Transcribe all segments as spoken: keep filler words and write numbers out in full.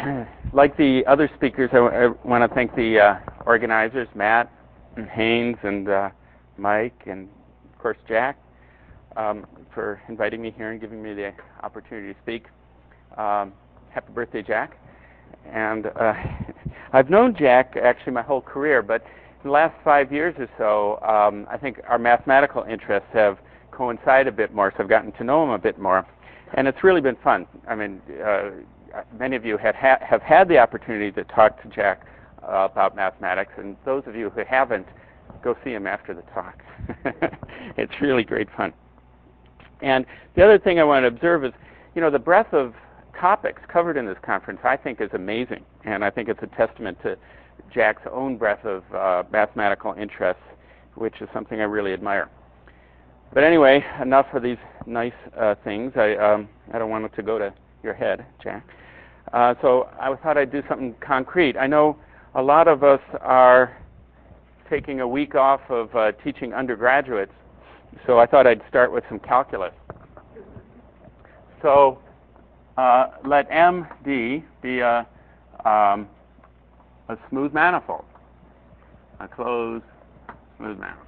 like the other speakers, I, I want to thank the uh, organizers, Matt and Haynes and uh, Mike and, of course, Jack, um, for inviting me here and giving me the opportunity to speak. Um, happy birthday, Jack. And uh, I've known Jack actually my whole career, but in the last five years or so, um, I think our mathematical interests have coincided a bit more, so I've gotten to know him a bit more. And it's really been fun. I mean, uh, many of you have, ha have had the opportunity to talk to Jack uh, about mathematics, and those of you who haven't, go see him after the talk. It's really great fun. And the other thing I want to observe is, you know, the breadth of topics covered in this conference I think is amazing, and I think it's a testament to Jack's own breadth of uh, mathematical interests, which is something I really admire. But anyway, enough of these nice uh, things. I, um, I don't want it to go to your head, Jack. Uh, so I thought I'd do something concrete. I know a lot of us are taking a week off of uh, teaching undergraduates, so I thought I'd start with some calculus. So uh, let M D be a, um, a smooth manifold, a closed smooth manifold.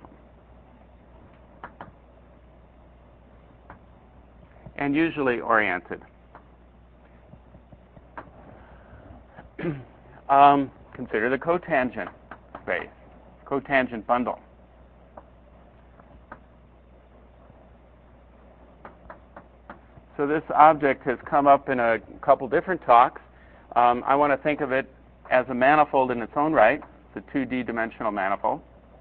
And usually oriented. um, consider the cotangent space, cotangent bundle. So this object has come up in a couple different talks. Um, I want to think of it as a manifold in its own right, it's a two D dimensional manifold.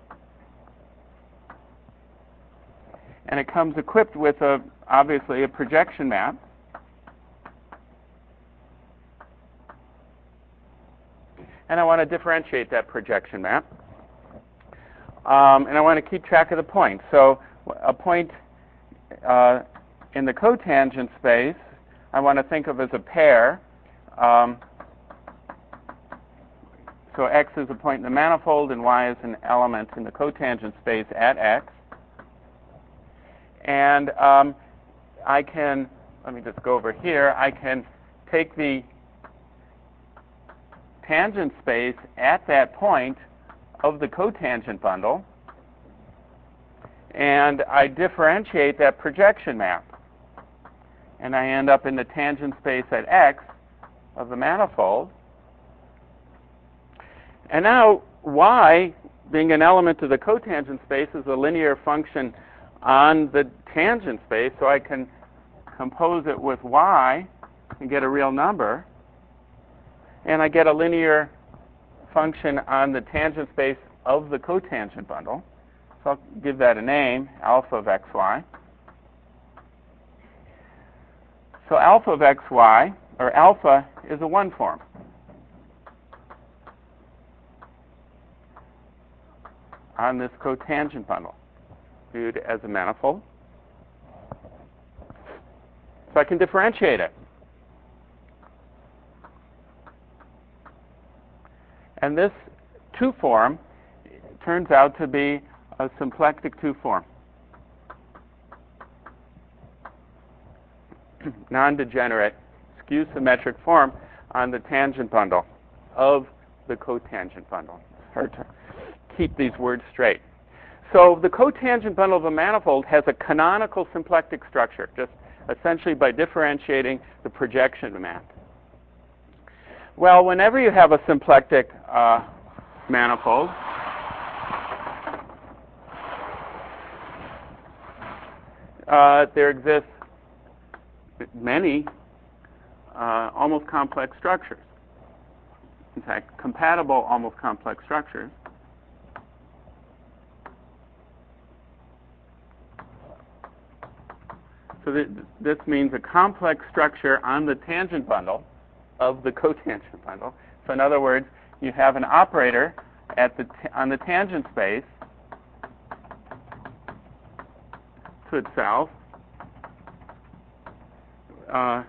And it comes equipped with, a, obviously, a projection map. And I want to differentiate that projection map. Um, and I want to keep track of the points. So a point uh, in the cotangent space, I want to think of as a pair. Um, so X is a point in the manifold, and Y is an element in the cotangent space at X. And um, I can, let me just go over here, I can take the tangent space at that point of the cotangent bundle, and I differentiate that projection map. And I end up in the tangent space at X of the manifold. And now Y, being an element of the cotangent space, is a linear function on the tangent space, so I can compose it with Y and get a real number. And I get a linear function on the tangent space of the cotangent bundle. So I'll give that a name, alpha of xy. So alpha of xy, or alpha, is a one form. On this cotangent bundle, viewed as a manifold. So I can differentiate it. And this two form turns out to be a symplectic two form. Non-degenerate, skew-symmetric form on the tangent bundle of the cotangent bundle. It's hard to keep these words straight. So the cotangent bundle of a manifold has a canonical symplectic structure, just essentially by differentiating the projection map. Well, whenever you have a symplectic uh, manifold, uh, there exists many uh, almost complex structures. In fact, compatible almost complex structures. So th this means a complex structure on the tangent bundle of the cotangent bundle. So in other words, you have an operator at the t on the tangent space to itself, uh,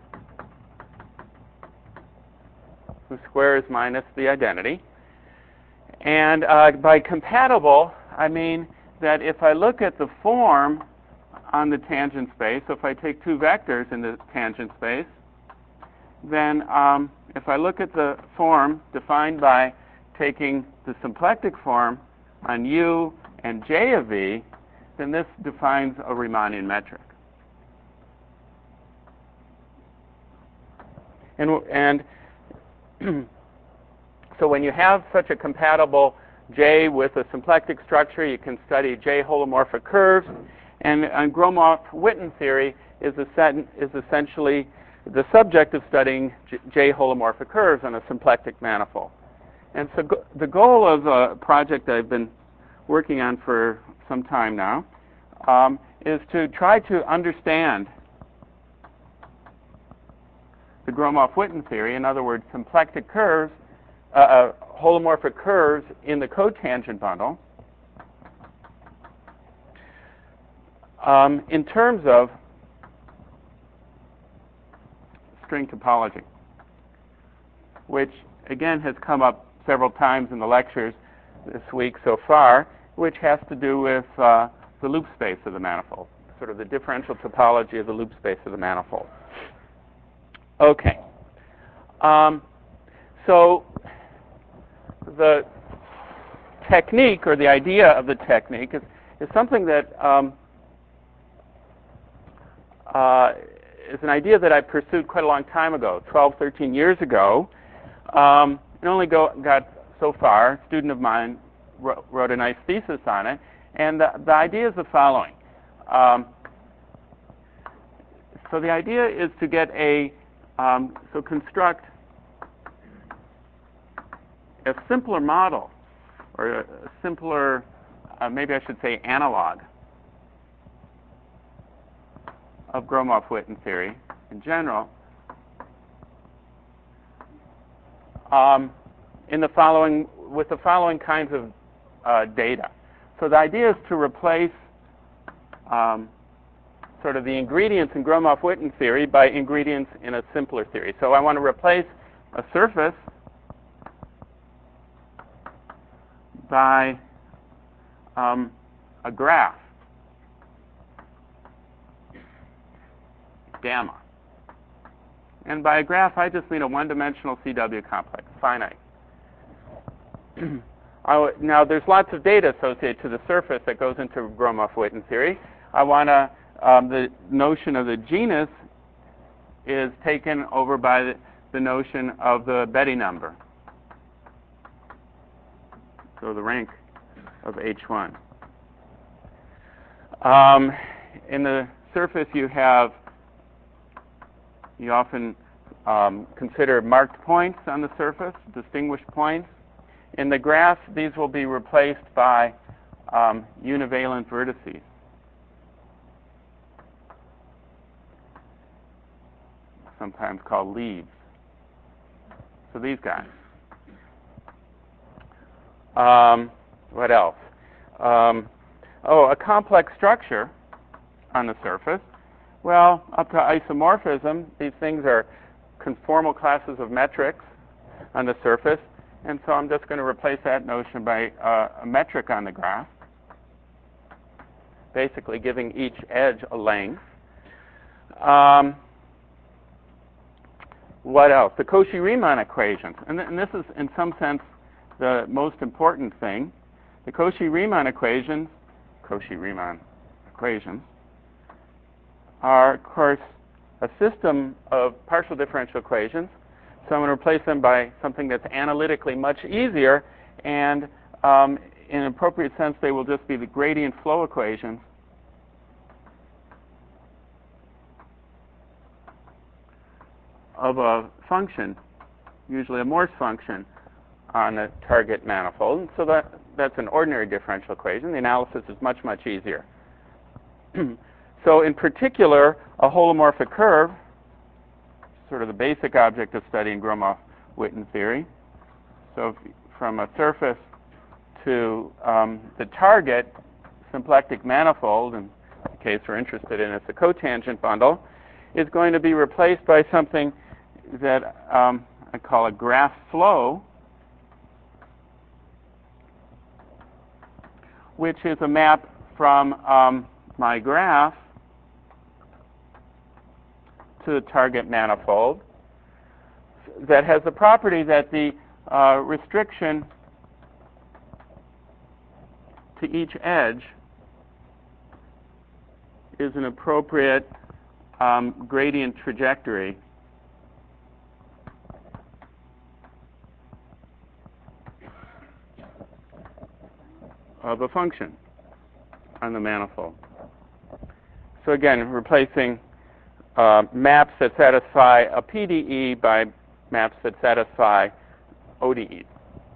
whose square is minus the identity. And uh, by compatible, I mean that if I look at the form on the tangent space, so if I take two vectors in the tangent space, then um, if I look at the form defined by taking the symplectic form on U and J of V, then this defines a Riemannian metric. And, and so when you have such a compatible J with a symplectic structure, you can study J holomorphic curves. And, and Gromov-Witten theory is, is essentially the subject of studying J, J holomorphic curves on a symplectic manifold. And so go, the goal of a project I've been working on for some time now um, is to try to understand the Gromov-Witten theory, in other words, symplectic curves, uh, uh, holomorphic curves in the cotangent bundle, um, in terms of string topology, which again has come up several times in the lectures this week so far, which has to do with uh, the loop space of the manifold, sort of the differential topology of the loop space of the manifold. Okay. Um, so the technique, or the idea of the technique, is, is something that um, uh, is an idea that I pursued quite a long time ago, twelve, thirteen years ago. Um, and only go, got so far. A student of mine wrote, wrote a nice thesis on it. And the, the idea is the following. Um, so the idea is to get a, um, so construct a simpler model, or a simpler, uh, maybe I should say analog, of Gromov-Witten theory in general, um, in the following, with the following kinds of uh, data. So the idea is to replace um, sort of the ingredients in Gromov-Witten theory by ingredients in a simpler theory. So I want to replace a surface by um, a graph, gamma. And by a graph, I just mean a one-dimensional C W complex, finite. I, now, there's lots of data associated to the surface that goes into Gromov-Witten theory. I want to, um, the notion of the genus is taken over by the, the notion of the Betti number, so the rank of H one. Um, in the surface, you have, you often um, consider marked points on the surface, distinguished points. In the graph, these will be replaced by um, univalent vertices. Sometimes called leaves. So these guys. Um, what else? Um, oh, a complex structure on the surface. Well, up to isomorphism, these things are conformal classes of metrics on the surface. And so I'm just going to replace that notion by uh, a metric on the graph, basically giving each edge a length. Um, what else? The Cauchy-Riemann equations. And, th and this is, in some sense, the most important thing. The Cauchy-Riemann equations, Cauchy-Riemann equations, are, of course, a system of partial differential equations. So I'm going to replace them by something that's analytically much easier, and um, in an appropriate sense, they will just be the gradient flow equations of a function, usually a Morse function, on a target manifold. And so that, that's an ordinary differential equation. The analysis is much, much easier. So in particular, a holomorphic curve, sort of the basic object of studying Gromov-Witten theory. So if, from a surface to um, the target symplectic manifold, in the case we're interested in, it's a cotangent bundle, is going to be replaced by something that um, I call a graph flow, which is a map from um, my graph to the target manifold. that has the property that the uh, restriction to each edge is an appropriate um, gradient trajectory of a function on the manifold. So again, replacing uh, maps that satisfy a P D E by maps that satisfy O D Es.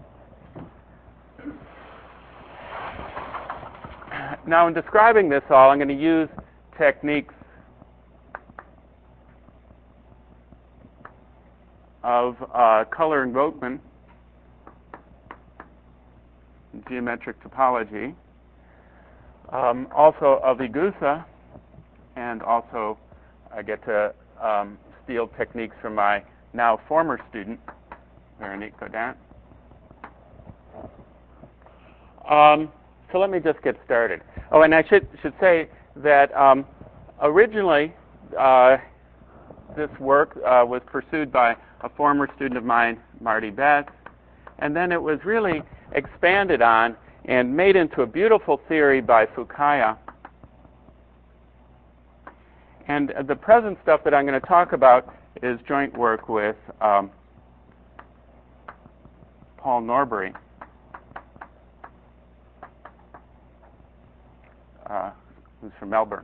Now, in describing this all, I'm going to use techniques of uh, color invokement, geometric topology, um, also of Igusa, and also I get to um, steal techniques from my now former student, Veronique Godin. Um, so let me just get started. Oh, and I should should say that um, originally uh, this work uh, was pursued by a former student of mine, Marty Betts, and then it was really expanded on and made into a beautiful theory by Fukaya. And the present stuff that I'm going to talk about is joint work with um, Paul Norbury, uh, who's from Melbourne.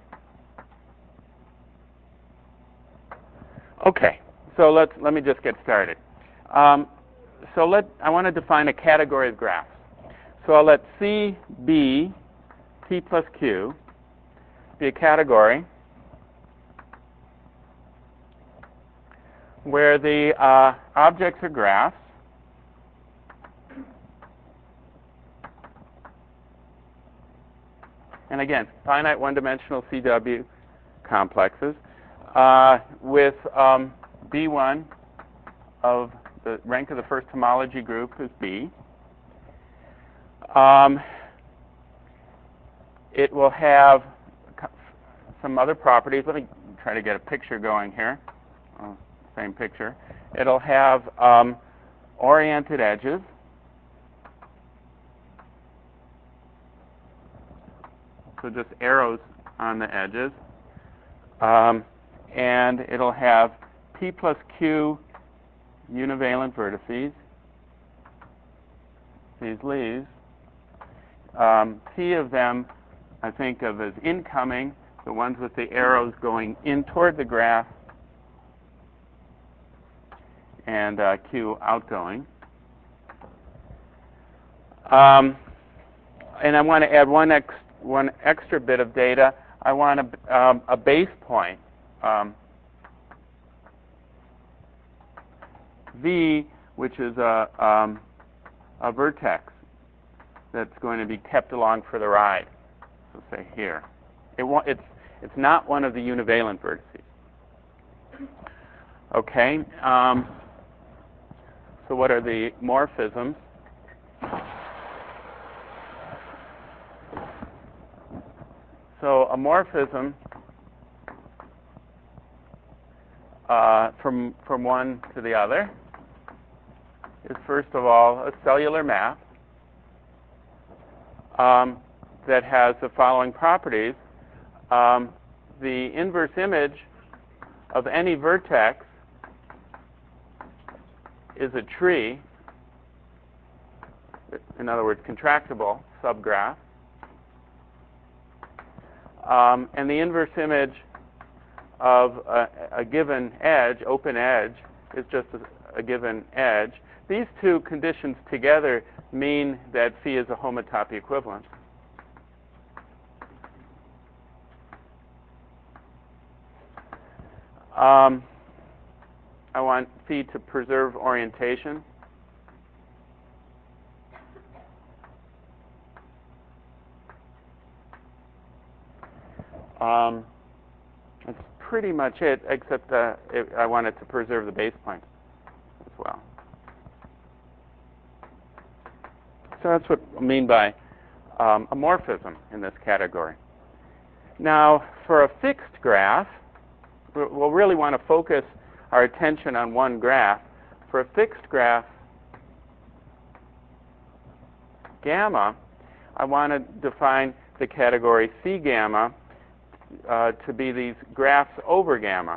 Okay, so let's let me just get started. Um, so let I want to define a category of graphs. So I'll let C, B, P plus Q be a category where the uh, objects are graphs, and again, finite one-dimensional C W complexes uh, with um, B one of the rank of the first homology group is B. Um, it will have some other properties. Let me try to get a picture going here. Oh, same picture. It'll have um, oriented edges. So just arrows on the edges. Um, and it'll have P plus Q univalent vertices, these leaves. Um, P of them I think of as incoming, the ones with the arrows going in toward the graph, and uh, Q outgoing. Um, and I want to add one, ex one extra bit of data. I want a, um, a base point, um, V, which is a, um, a vertex that's going to be kept along for the ride. So say here. It won't, it's, it's not one of the univalent vertices. Okay. Um, so what are the morphisms? So a morphism uh, from, from one to the other is first of all a cellular map um, that has the following properties. Um, the inverse image of any vertex is a tree, in other words, contractible subgraph. Um, and the inverse image of a, a given edge, open edge, is just a, a given edge. These two conditions together mean that phi is a homotopy equivalent. Um, I want phi to preserve orientation. Um, that's pretty much it, except uh, it, I want it to preserve the base points as well. So that's what I mean by um, a morphism in this category. Now, for a fixed graph, we'll really want to focus our attention on one graph. for a fixed graph gamma, I want to define the category C gamma uh, to be these graphs over gamma.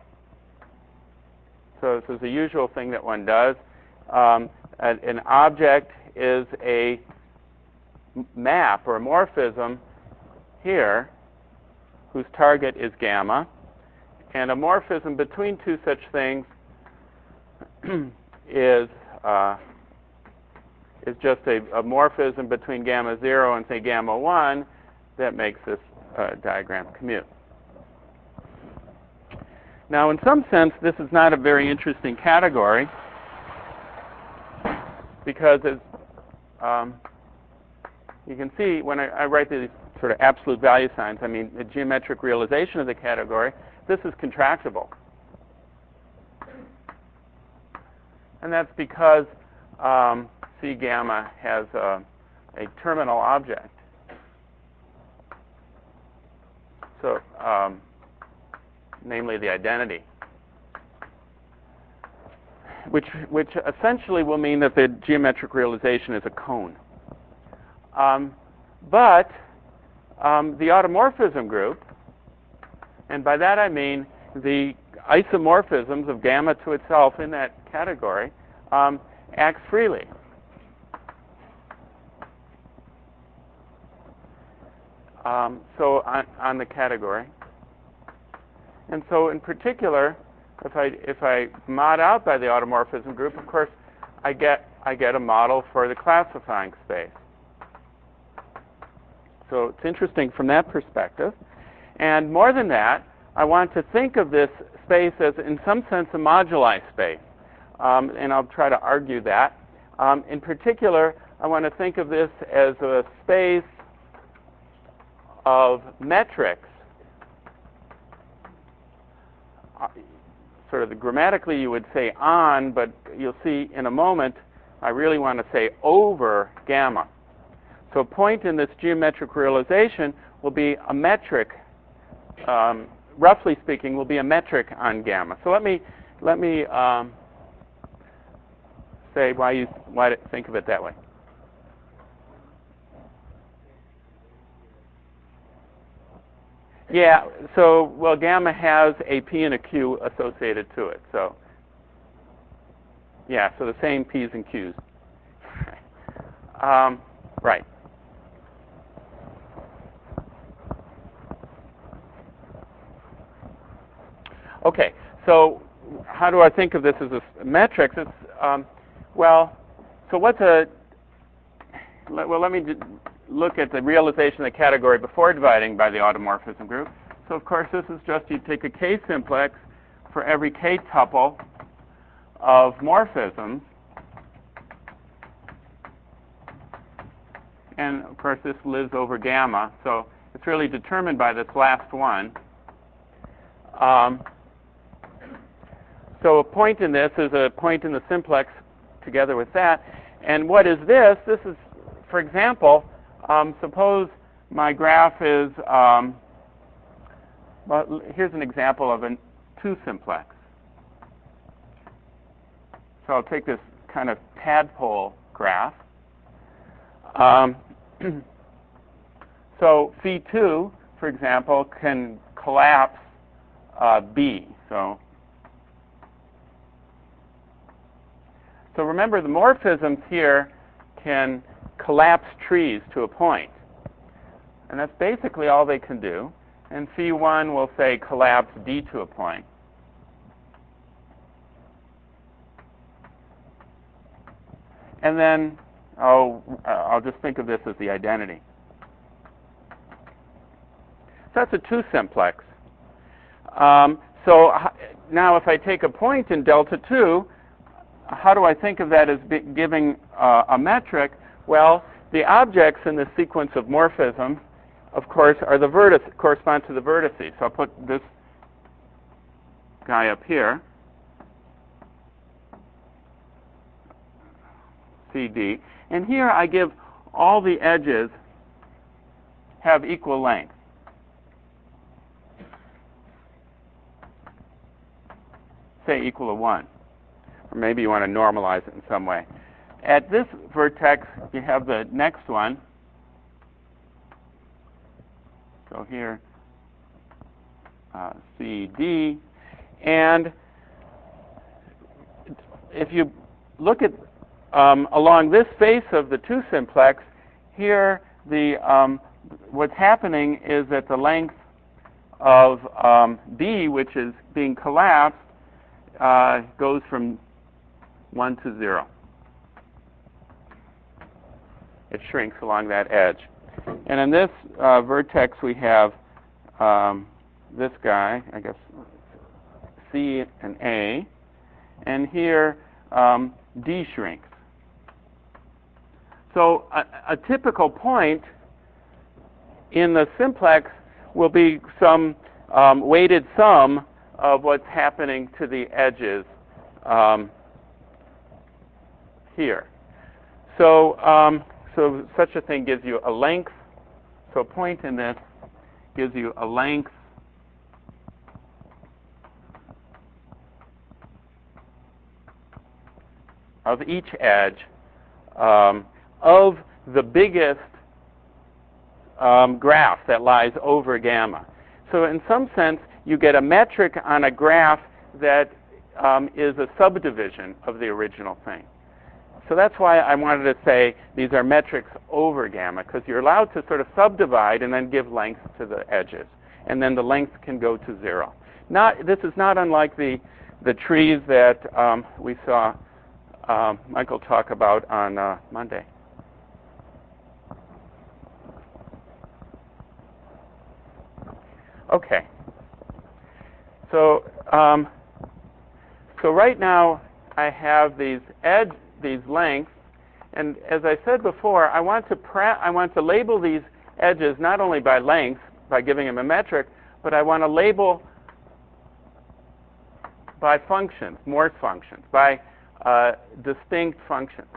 So this is a usual thing that one does. Um, an, an object is a map or a morphism here whose target is gamma, and a morphism between two such things is uh, is just a, a morphism between gamma zero and say gamma one that makes this uh, diagram commute. Now, in some sense, this is not a very interesting category because, as um, you can see, when I, I write these sort of absolute value signs, I mean the geometric realization of the category, this is contractible. And that's because um, C gamma has a, a terminal object. So, um, namely the identity, which, which essentially will mean that the geometric realization is a cone. Um, but um, the automorphism group, and by that I mean the isomorphisms of gamma to itself in that category, um, acts freely. Um, so on, on the category. And so in particular, if I if I mod out by the automorphism group, of course, I get I get a model for the classifying space. So it's interesting from that perspective. And more than that, I want to think of this space as, in some sense, a moduli space. Um, and I'll try to argue that. Um, in particular, I want to think of this as a space of metrics. Uh, sort of the, grammatically you would say on, but you'll see in a moment I really want to say over gamma. So a point in this geometric realization will be a metric, um, roughly speaking, will be a metric on gamma. So let me let me um, say why you why think of it that way. Yeah, so, well, gamma has a P and a Q associated to it. So, yeah, so the same P's and Q's. um, right. Okay, so how do I think of this as a metric? It's, um, well, so what's a, well, let me look at the realization of the category before dividing by the automorphism group. So, of course, this is just you take a k-simplex for every k tuple of morphisms. And, of course, this lives over gamma. So it's really determined by this last one. Um, so a point in this is a point in the simplex together with that. And what is this? This is, for example, um, suppose my graph is, um, well, here's an example of a two-simplex. So I'll take this kind of tadpole graph. Um, so phi two, for example, can collapse uh, B. So, so remember, the morphisms here can collapse trees to a point. And that's basically all they can do. And phi one will say collapse D to a point. And then oh, uh, I'll just think of this as the identity. So that's a two-simplex. Um, so now if I take a point in delta two, how do I think of that as be giving uh, a metric? Well, the objects in the sequence of morphisms, of course, are the vertice, correspond to the vertices. So I'll put this guy up here, C D. And here I give all the edges have equal length. Say equal to one. or maybe you want to normalize it in some way. At this vertex, you have the next one. So here, uh, C, D, and if you look at um, along this face of the two simplex, here the um, what's happening is that the length of um, B, which is being collapsed, uh, goes from one to zero. It shrinks along that edge. And in this uh, vertex, we have um, this guy, I guess, C and A. And here, um, D shrinks. So a, a typical point in the simplex will be some um, weighted sum of what's happening to the edges um, here. So, um, so such a thing gives you a length. So a point in this gives you a length of each edge um, of the biggest um, graph that lies over gamma. So in some sense, you get a metric on a graph that um, is a subdivision of the original thing. So that's why I wanted to say these are metrics over gamma, because you're allowed to sort of subdivide and then give length to the edges. And then the length can go to zero. Not, this is not unlike the, the trees that um, we saw um, Michael talk about on uh, Monday. Okay. So, um, so right now I have these edge, these lengths, and as I said before, I want to pra- I want to label these edges not only by length, by giving them a metric, but I want to label by functions, Morse functions, by uh, distinct functions.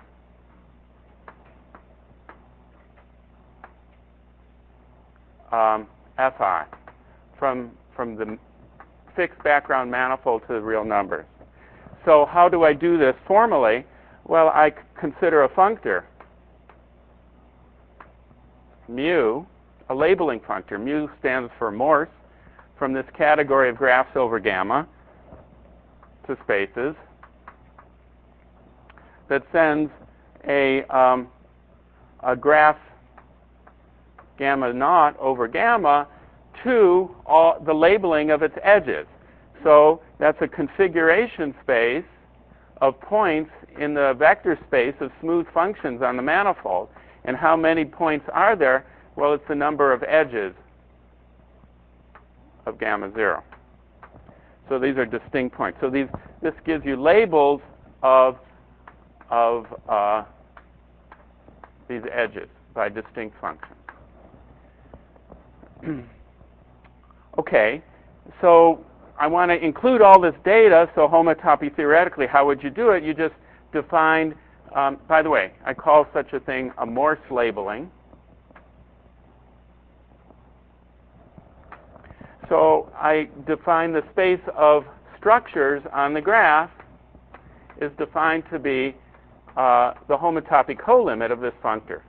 Um, Fi, from from the fixed background manifold to the real numbers. So how do I do this formally? Well, I consider a functor, mu, a labeling functor. Mu stands for Morse, from this category of graphs over gamma to spaces that sends a, um, a graph gamma naught over gamma to all the labeling of its edges. So that's a configuration space of points in the vector space of smooth functions on the manifold. And how many points are there? Well, it's the number of edges of gamma zero. So these are distinct points. So these, this gives you labels of, of uh, these edges by distinct functions. Okay, so I want to include all this data, so homotopy theoretically, how would you do it? You just define, um, by the way, I call such a thing a Morse labeling. So I define the space of structures on the graph is defined to be uh, the homotopy colimit of this functor.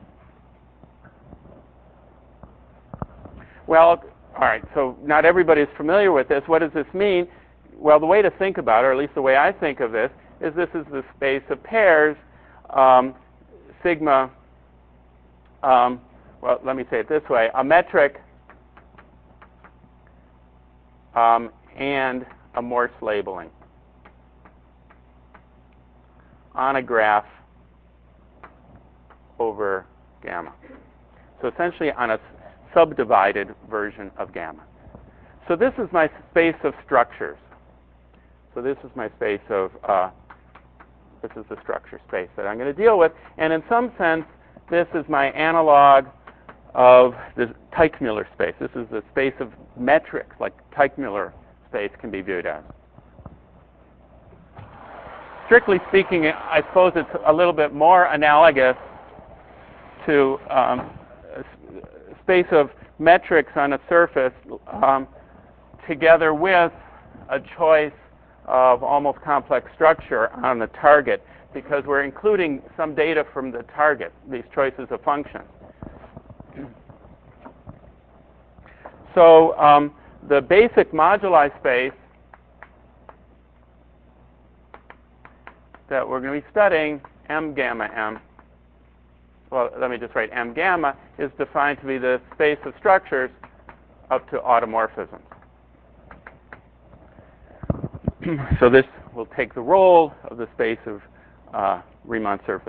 Well, all right, so not everybody is familiar with this. What does this mean? Well, the way to think about it, or at least the way I think of this, is this is the space of pairs, um, sigma, um, well, let me say it this way, a metric um, and a Morse labeling on a graph over gamma. So essentially on a subdivided version of gamma. So this is my space of structures. So this is my space of, uh, this is the structure space that I'm going to deal with. And in some sense, this is my analog of the Teichmuller space. This is the space of metrics, like Teichmuller space can be viewed as. Strictly speaking, I suppose it's a little bit more analogous to um, space of metrics on a surface um, together with a choice of almost complex structure on the target, because we're including some data from the target, these choices of functions. So um, the basic moduli space that we're going to be studying, M gamma M, well, let me just write M gamma, is defined to be the space of structures up to automorphisms. So this will take the role of the space of uh, Riemann surfaces.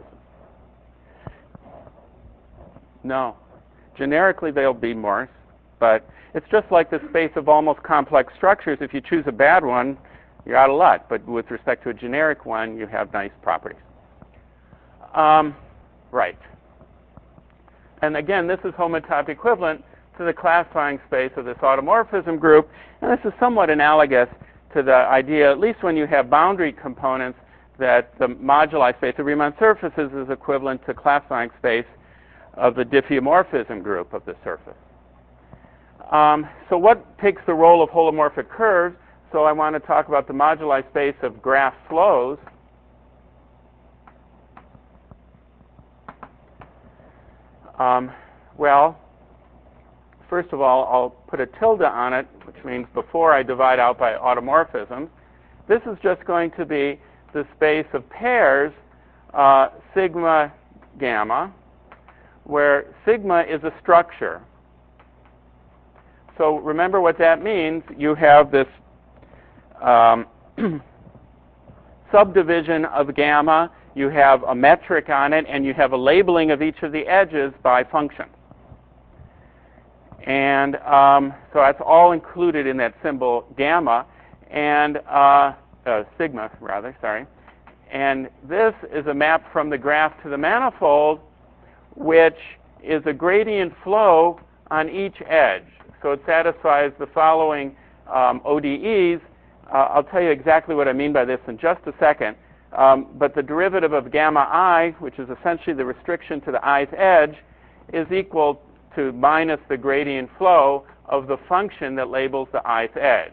No. Generically, they'll be Morse, but it's just like the space of almost complex structures. If you choose a bad one, you're out of luck. But with respect to a generic one, you have nice properties. Um, right. And again, this is homotopy equivalent to the classifying space of this automorphism group. And this is somewhat analogous to the idea, at least when you have boundary components, that the moduli space of Riemann surfaces is equivalent to classifying space of the diffeomorphism group of the surface. Um, so what takes the role of holomorphic curves? So I want to talk about the moduli space of graph flows. Um, well, first of all, I'll put a tilde on it, which means before I divide out by automorphisms. This is just going to be the space of pairs uh, sigma gamma, where sigma is a structure. So remember what that means. You have this um, subdivision of gamma, you have a metric on it, and you have a labeling of each of the edges by function. And um, so that's all included in that symbol gamma, and uh, uh, sigma, rather, sorry. And this is a map from the graph to the manifold, which is a gradient flow on each edge. So it satisfies the following um, O D Es. Uh, I'll tell you exactly what I mean by this in just a second. Um, but the derivative of gamma I, which is essentially the restriction to the i's edge, is equal to minus the gradient flow of the function that labels the i's edge.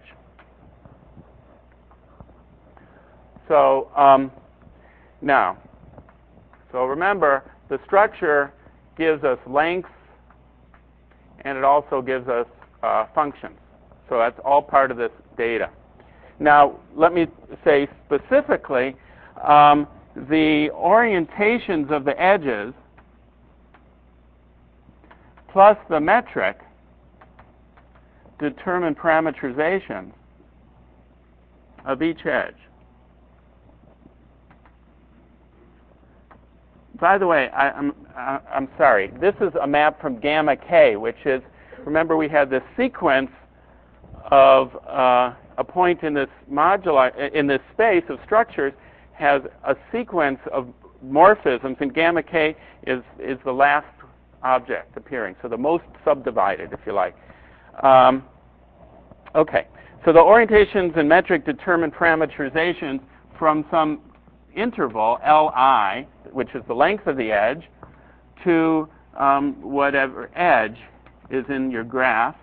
So um, now, so remember, the structure gives us lengths, and it also gives us uh, functions. So that's all part of this data. Now, let me say specifically, um, the orientations of the edges plus the metric determine parameterization of each edge. By the way, I, I'm, I'm sorry. This is a map from gamma k, which is, remember we had this sequence of uh, a point in this moduli, in this space of structures has a sequence of morphisms, and gamma k is, is the last object appearing, so the most subdivided, if you like. Um, okay, so the orientations and metric determine parameterizations from some interval, Li, which is the length of the edge, to um, whatever edge is in your graph.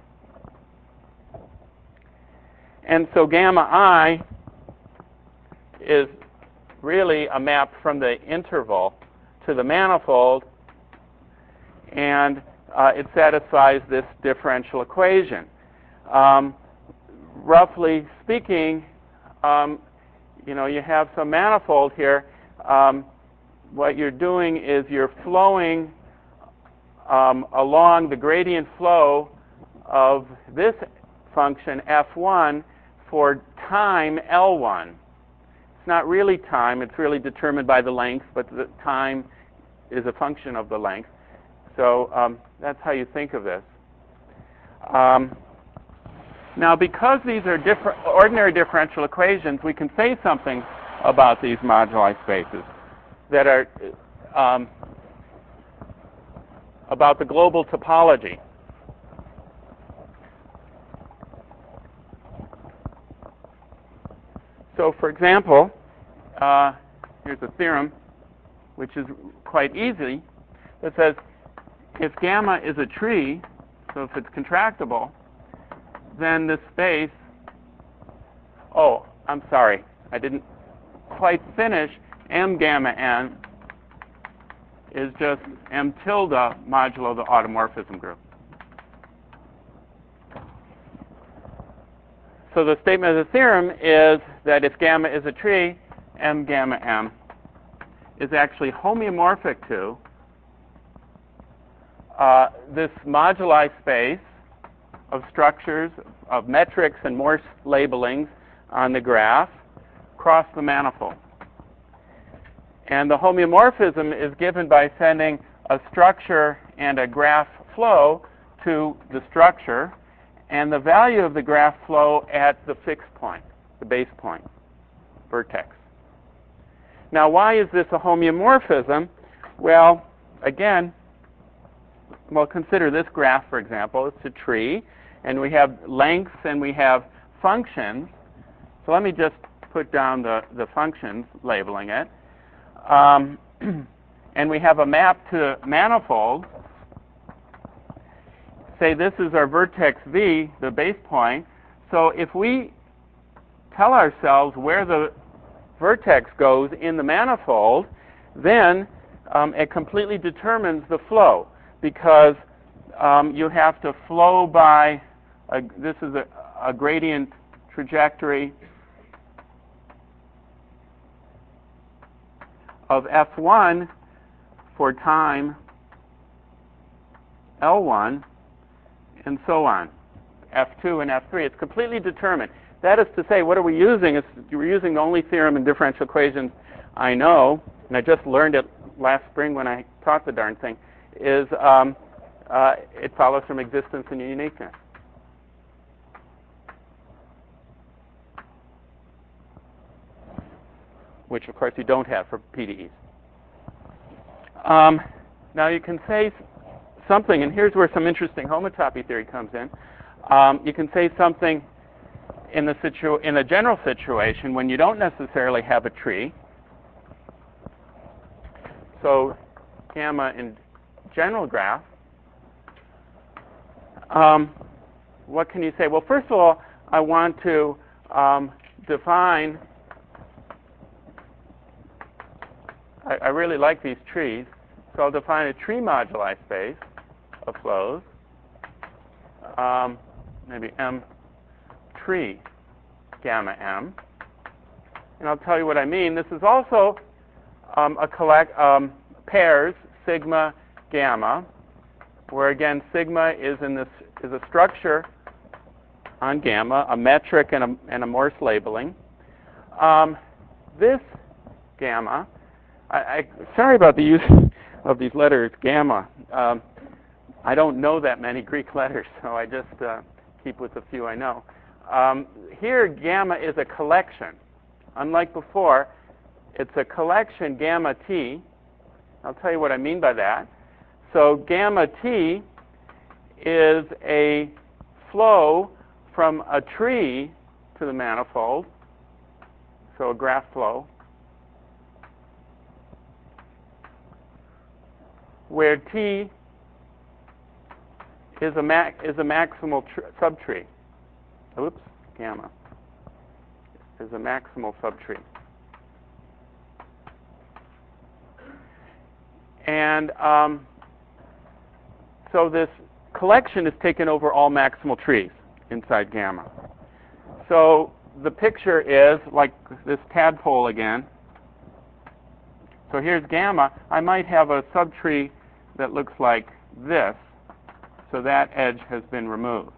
And so gamma I is really a map from the interval to the manifold, and uh, it satisfies this differential equation. Um, roughly speaking, um, you know, you have some manifold here. Um, what you're doing is you're flowing um, along the gradient flow of this function f one for time L one. It's not really time. It's really determined by the length, but the time is a function of the length. So um, that's how you think of this. Um, now, because these are different, ordinary differential equations, we can say something about these moduli spaces that are um, about the global topology. So, for example, uh, here's a theorem which is quite easy that says if gamma is a tree, so if it's contractible, then the space, oh, I'm sorry, I didn't quite finish, M gamma n is just M tilde modulo the automorphism group. So the statement of the theorem is that if gamma is a tree, M gamma M is actually homeomorphic to uh, this moduli space of structures, of metrics and Morse labelings on the graph across the manifold. And the homeomorphism is given by sending a structure and a graph flow to the structure, and the value of the graph flow at the fixed point, the base point, vertex. Now, why is this a homeomorphism? Well, again, well, consider this graph, for example. It's a tree, and we have lengths and we have functions. So let me just put down the, the functions, labeling it. Um, and we have a map to manifold. Say this is our vertex V, the base point. So if we tell ourselves where the vertex goes in the manifold, then um, it completely determines the flow, because um, you have to flow by, a, this is a, a gradient trajectory of F one for time L one, and so on, F two and F three. It's completely determined. That is to say, what are we using? It's, we're using the only theorem in differential equations I know, and I just learned it last spring when I taught the darn thing, is um, uh, it follows from existence and uniqueness. Which, of course, you don't have for P D Es. Um, now, you can say something, and here's where some interesting homotopy theory comes in. Um, you can say something in the situ in a general situation when you don't necessarily have a tree. So, gamma in general graph. Um, what can you say? Well, first of all, I want to um, define. I, I really like these trees, so I'll define a tree moduli space of flows. Um, maybe M tree gamma M, and I'll tell you what I mean. This is also um, a collect um, pairs sigma gamma, where again sigma is in this is a structure on gamma, a metric and a, and a Morse labeling. Um, this gamma, I, I sorry about the use of these letters gamma. Um, I don't know that many Greek letters, so I just uh, keep with the few I know. Um, here, gamma is a collection. Unlike before, it's a collection gamma t. I'll tell you what I mean by that. So gamma t is a flow from a tree to the manifold, so a graph flow, where t is a, ma is a maximal subtree. Oops, gamma is a maximal subtree. And um, so this collection is taken over all maximal trees inside gamma. So the picture is like this tadpole again. So here's gamma. I might have a subtree that looks like this. So that edge has been removed.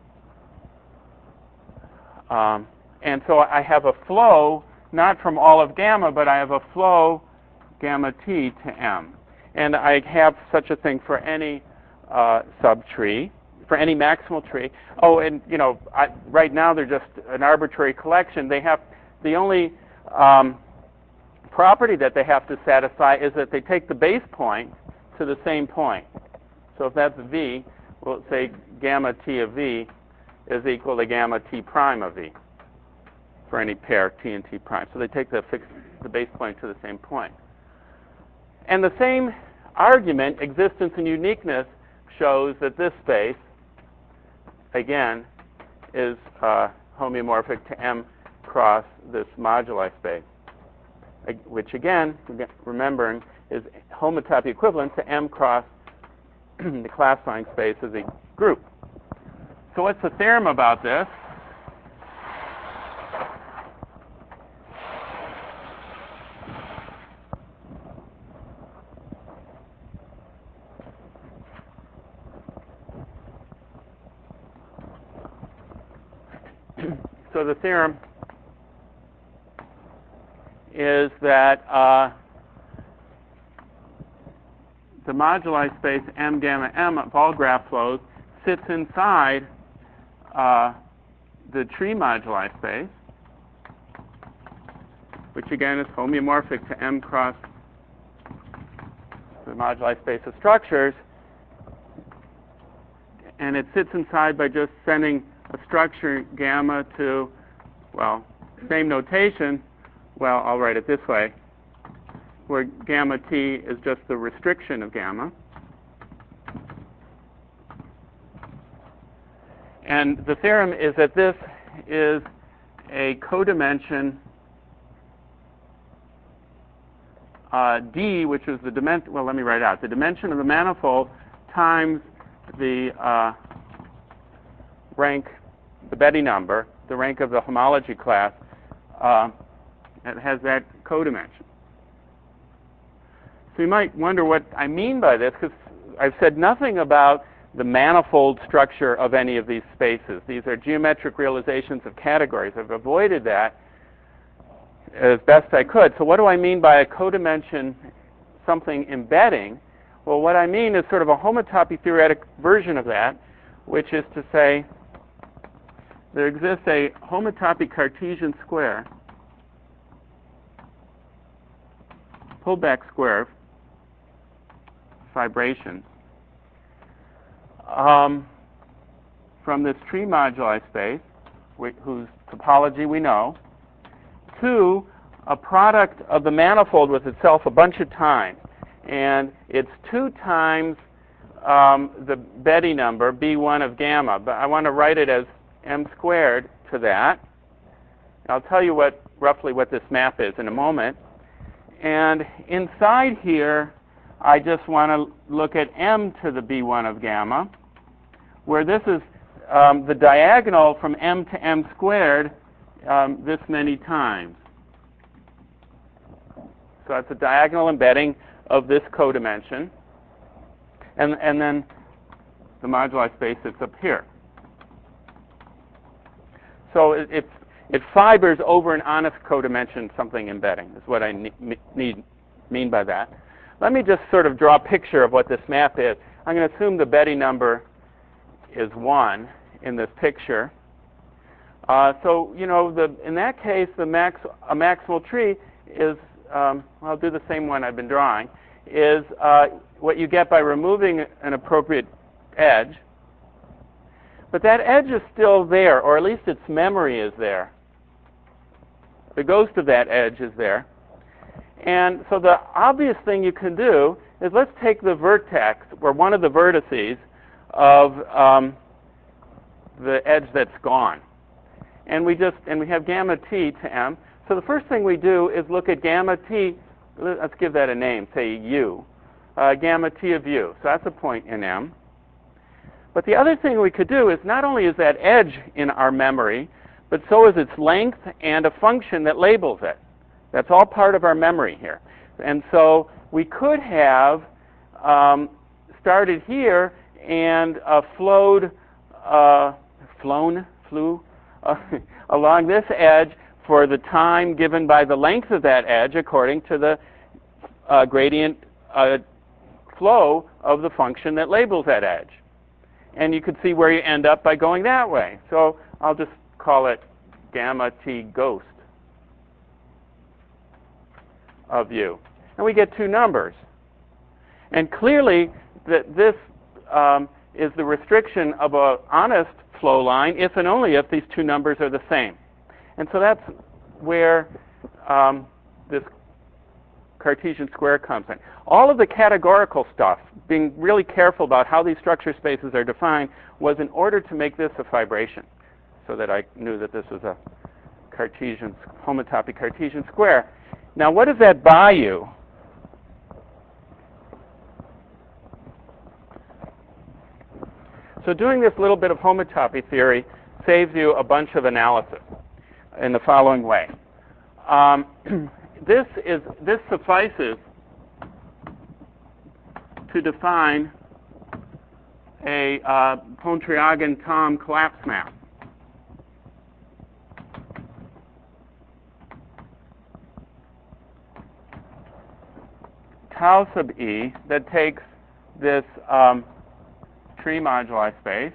Um, and so I have a flow, not from all of gamma, but I have a flow gamma t to M. And I have such a thing for any uh, subtree, for any maximal tree. Oh, and you know, I, right now they're just an arbitrary collection. They have the only um, property that they have to satisfy is that they take the base point to the same point. So if that's V, we'll say gamma t of V is equal to gamma t prime of V for any pair t and t prime. So they take the fixed, the base point to the same point. And the same argument, existence and uniqueness, shows that this space, again, is uh, homeomorphic to M cross this moduli space. which again, remembering, is homotopy equivalent to M cross the classifying space as a group. So what's the theorem about this? So the theorem is that uh, the moduli space M gamma M of all graph flows sits inside uh, the tree moduli space, which again is homeomorphic to M cross the moduli space of structures, and it sits inside by just sending a structure gamma to, well, same notation. Well, I'll write it this way, where gamma T is just the restriction of gamma. And the theorem is that this is a codimension uh, D, which is the dimension, well, let me write it out, the dimension of the manifold times the uh, rank, the Betti number, the rank of the homology class, uh, it has that codimension. So you might wonder what I mean by this, because I've said nothing about the manifold structure of any of these spaces. These are geometric realizations of categories. I've avoided that as best I could. So what do I mean by a codimension, something embedding? Well, what I mean is sort of a homotopy theoretic version of that, which is to say there exists a homotopy Cartesian square, pullback square fibration um, from this tree moduli space, wh- whose topology we know, to a product of the manifold with itself a bunch of times. And it's two times um, the Betti number, B one of gamma. But I want to write it as M squared to that. I'll tell you what roughly what this map is in a moment. And inside here, I just want to look at M to the B one of gamma, where this is um, the diagonal from M to M squared um, this many times. So that's a diagonal embedding of this codimension. And, and then the moduli space sits up here. So it, it's, it fibers over an honest codimension something embedding, is what I ne- need, mean by that. Let me just sort of draw a picture of what this map is. I'm going to assume the Betti number is one in this picture. Uh, so, you know, the, in that case, the max, a maximal tree is, um, I'll do the same one I've been drawing, is uh, what you get by removing an appropriate edge. But that edge is still there, or at least its memory is there. The ghost of that edge is there. And so the obvious thing you can do is let's take the vertex, or one of the vertices, of um, the edge that's gone. And we just, and we have gamma T to M. So the first thing we do is look at gamma T, let's give that a name, say U, uh, gamma T of U. So that's a point in M. But the other thing we could do is not only is that edge in our memory, but so is its length and a function that labels it. That's all part of our memory here. And so we could have um, started here and uh, flowed, uh, flown, flew uh, along this edge for the time given by the length of that edge according to the uh, gradient uh, flow of the function that labels that edge. And you could see where you end up by going that way. So I'll just call it gamma T ghost of U. And we get two numbers. And clearly, that this um, is the restriction of an honest flow line if and only if these two numbers are the same. And so that's where um, this Cartesian square comes in. All of the categorical stuff, being really careful about how these structure spaces are defined, was in order to make this a fibration, so that I knew that this was a Cartesian, homotopy Cartesian square. Now, what does that buy you? So doing this little bit of homotopy theory saves you a bunch of analysis in the following way. Um, this is this suffices to define a uh, Pontryagin-Thom collapse map. Tau sub E that takes this um, tree moduli space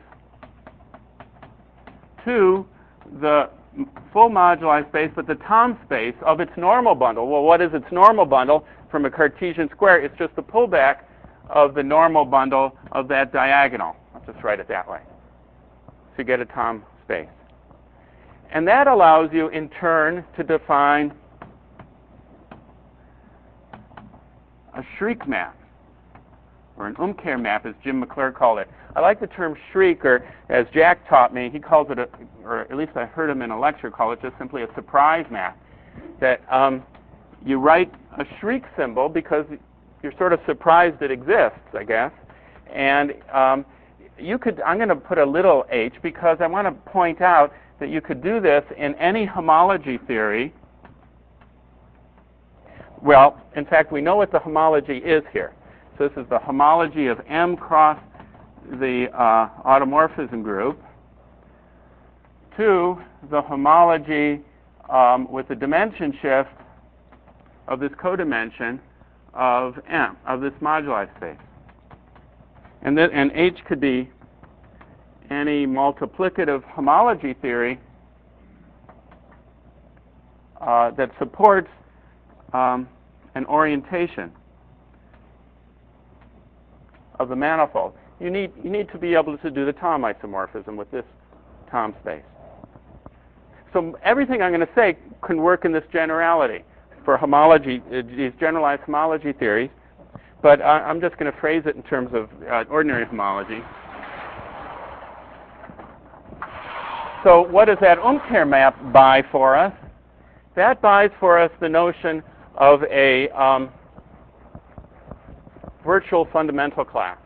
to the full moduli space, but the Thom space of its normal bundle. Well, what is its normal bundle from a Cartesian square? It's just the pullback of the normal bundle of that diagonal. I'll just write it that way. So you get a Thom space. And that allows you, in turn, to define a Schriek map, or an Umkehr map, as Jim McClure called it. I like the term Schriek, or as Jack taught me, he calls it, a, or at least I heard him in a lecture call it, just simply a surprise map. That um, you write a Schriek symbol because you're sort of surprised it exists, I guess. And um, you could, I'm going to put a little h because I want to point out that you could do this in any homology theory. Well, in fact, we know what the homology is here. So this is the homology of M cross the uh, automorphism group to the homology um, with the dimension shift of this codimension of M, of this moduli space. And, th and H could be any multiplicative homology theory uh, that supports um, an orientation of the manifold. You need, you need to be able to do the Thom isomorphism with this Thom space. So everything I'm going to say can work in this generality for homology, uh, these generalized homology theories, but uh, I'm just going to phrase it in terms of uh, ordinary homology. So what does that Umkehr map buy for us? That buys for us the notion of a um, virtual fundamental class.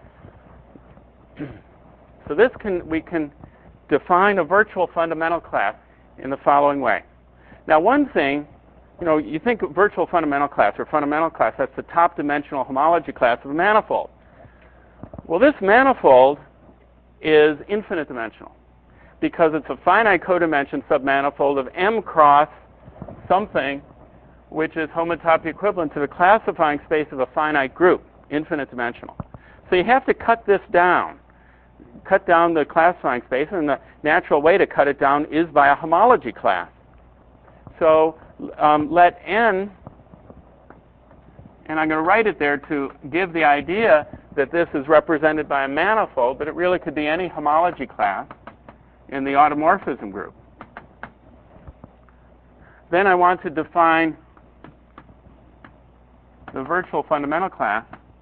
So this can, we can define a virtual fundamental class in the following way. Now, one thing, you know, you think of virtual fundamental class or fundamental class, that's the top dimensional homology class of a manifold. Well, this manifold is infinite dimensional because it's a finite codimension submanifold of M cross something which is homotopy equivalent to the classifying space of a finite group, infinite dimensional. So you have to cut this down. Cut down the classifying space, and the natural way to cut it down is by a homology class. So um, let N, and I'm going to write it there to give the idea that this is represented by a manifold, but it really could be any homology class in the automorphism group. Then I want to define the virtual fundamental class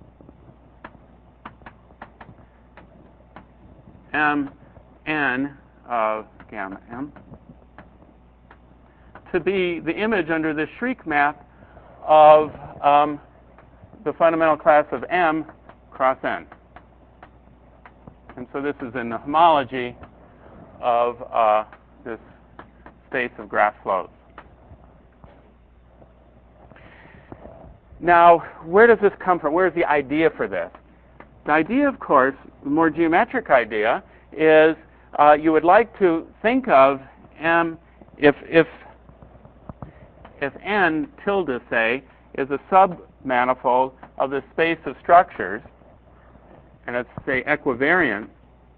M N of gamma M to be the image under this Schriek map of um, the fundamental class of M cross N. And so this is in the homology of uh, this space of graph flows. Now, where does this come from? Where is the idea for this? The idea, of course, the more geometric idea, is uh, you would like to think of M, if, if, if N tilde, say, is a submanifold of the space of structures, and it's, say, equivariant,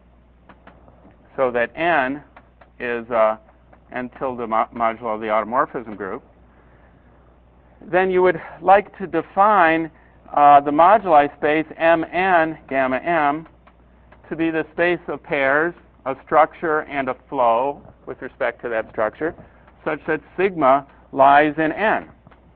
so that N is uh, N tilde mo modulo of the automorphism group, then you would like to define uh, the moduli space M N gamma M to be the space of pairs, a structure, and a flow with respect to that structure, such that sigma lies in N.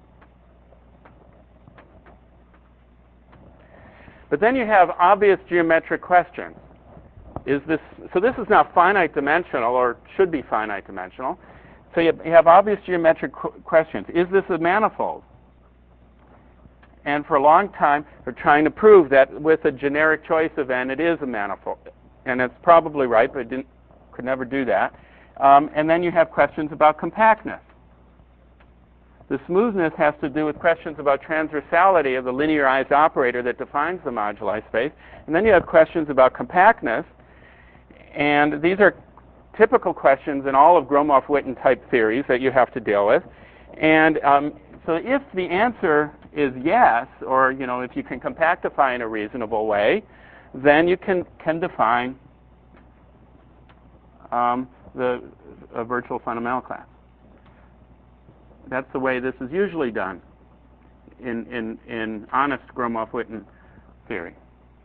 But then you have obvious geometric questions. Is this, so this is now finite dimensional, or should be finite dimensional. So you, you have obvious geometric qu questions. Is this a manifold? And for a long time, we're trying to prove that with a generic choice of n, it is a manifold. And it's probably right, but it didn't, could never do that. Um, and then you have questions about compactness. The smoothness has to do with questions about transversality of the linearized operator that defines the moduli space. And then you have questions about compactness. And these are typical questions in all of Gromov-Witten type theories that you have to deal with. And um, so if the answer is yes, or you know, if you can compactify in a reasonable way, then you can, can define um, the a virtual fundamental class. That's the way this is usually done in, in, in honest Gromov-Witten theory.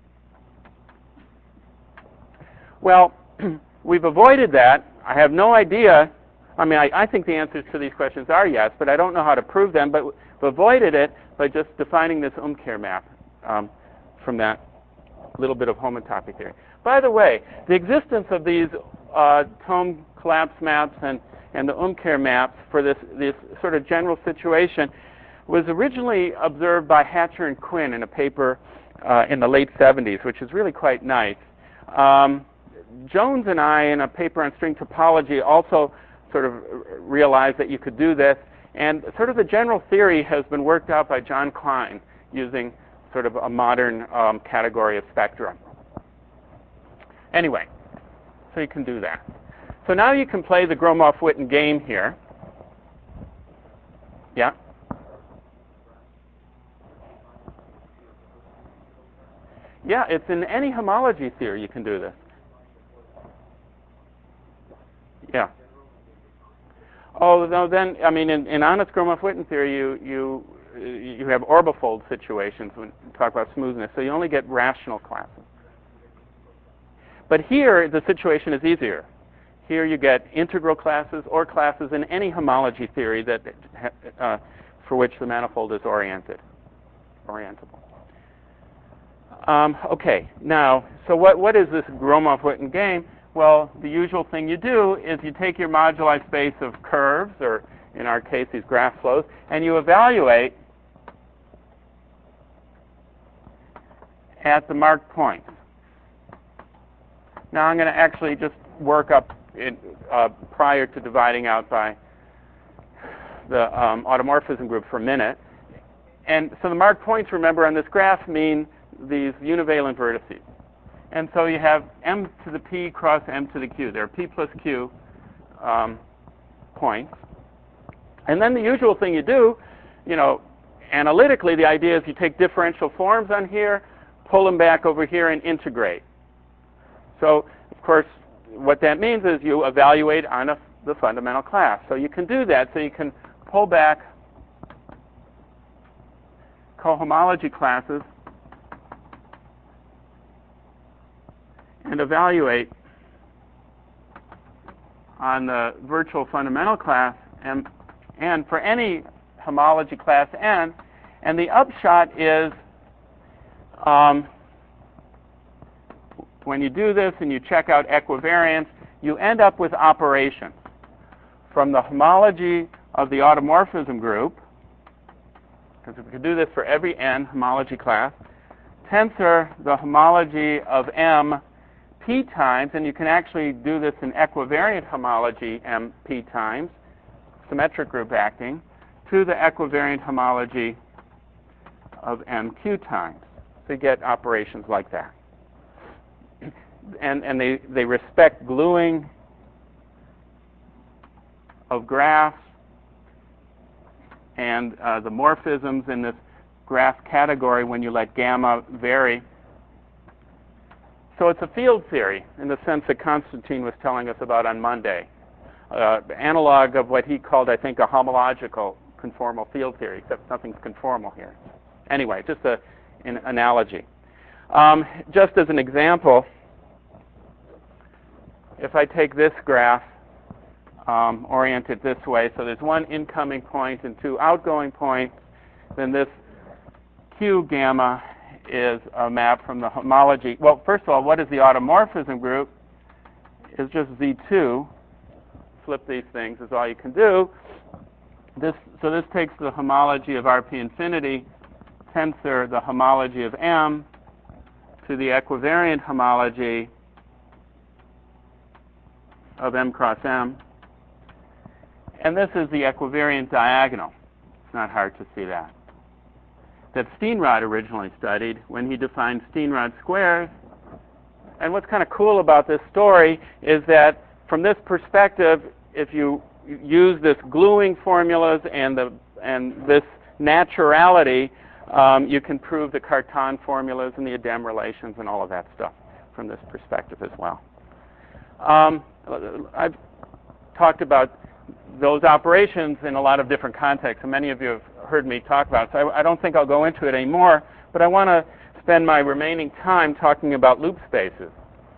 Well, we've avoided that. I have no idea. I mean, I, I think the answers to these questions are yes, but I don't know how to prove them. But we've avoided it by just defining this Umkehr map um, from that little bit of homotopy theory. By the way, the existence of these uh, Thom collapse maps and, and the Umkehr maps for this, this sort of general situation was originally observed by Hatcher and Quinn in a paper uh, in the late seventies, which is really quite nice. Um, Jones and I, in a paper on string topology, also sort of realized that you could do this. And sort of the general theory has been worked out by John Klein using sort of a modern um, category of spectrum. Anyway, so you can do that. So now you can play the Gromov-Witten game here. Yeah? Yeah, it's in any homology theory you can do this. Yeah. Oh, no, then, I mean, in, in honest Gromov-Witten theory, you, you, you have orbifold situations when you talk about smoothness, so you only get rational classes. But here, the situation is easier. Here you get integral classes or classes in any homology theory that, uh, for which the manifold is oriented, orientable. Um, okay, now, so what, what is this Gromov-Witten game? Well, the usual thing you do is you take your moduli space of curves, or in our case, these graph flows, and you evaluate at the marked points. Now I'm going to actually just work up it, uh, prior to dividing out by the um, automorphism group for a minute. And so the marked points, remember, on this graph mean these univalent vertices. And so you have m to the p cross m to the q. There are p plus q um, points. And then the usual thing you do, you know, analytically, the idea is you take differential forms on here, pull them back over here, and integrate. So, of course, what that means is you evaluate on a, the fundamental class. So you can do that. So you can pull back cohomology classes and evaluate on the virtual fundamental class and, and for any homology class n. And the upshot is um, when you do this and you check out equivariance, you end up with operations from the homology of the automorphism group, because if we could do this for every n homology class, tensor the homology of m p times, and you can actually do this in equivariant homology m p times, symmetric group acting, to the equivariant homology of m q times. So you get operations like that. And, and they, they respect gluing of graphs and uh, the morphisms in this graph category when you let gamma vary. So it's a field theory in the sense that Constantine was telling us about on Monday. Uh, analog of what he called, I think, a homological conformal field theory, except nothing's conformal here. Anyway, just a, an analogy. Um, just as an example, if I take this graph, um, orient it this way, so there's one incoming point and two outgoing points, then this Q gamma is a map from the homology. Well, first of all, what is the automorphism group? It's just Z two flip these things is all you can do. This, so this takes the homology of R P infinity, tensor the homology of M, to the equivariant homology of M cross M. And this is the equivariant diagonal. It's not hard to see that. That Steenrod originally studied when he defined Steenrod squares. And what's kind of cool about this story is that from this perspective, if you use this gluing formulas and the and this naturality, um, you can prove the Cartan formulas and the Adem relations and all of that stuff from this perspective as well. Um, I've talked about those operations in a lot of different contexts, and many of you have heard me talk about it, so I, I don't think I'll go into it anymore, but I want to spend my remaining time talking about loop spaces.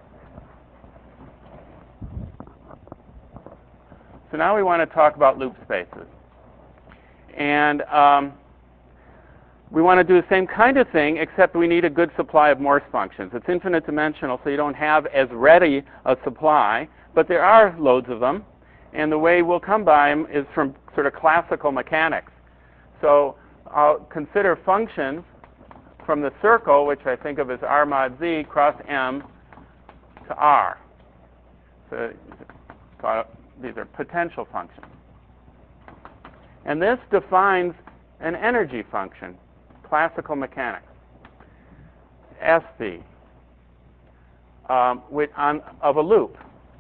So now we want to talk about loop spaces. And um, we want to do the same kind of thing, except we need a good supply of Morse functions. It's infinite dimensional, so you don't have as ready a supply, but there are loads of them. And the way we'll come by them is from sort of classical mechanics. So I'll consider functions from the circle, which I think of as R mod Z cross M to R. So, so these are potential functions. And this defines an energy function, classical mechanics, S V, um, with, on, of a loop.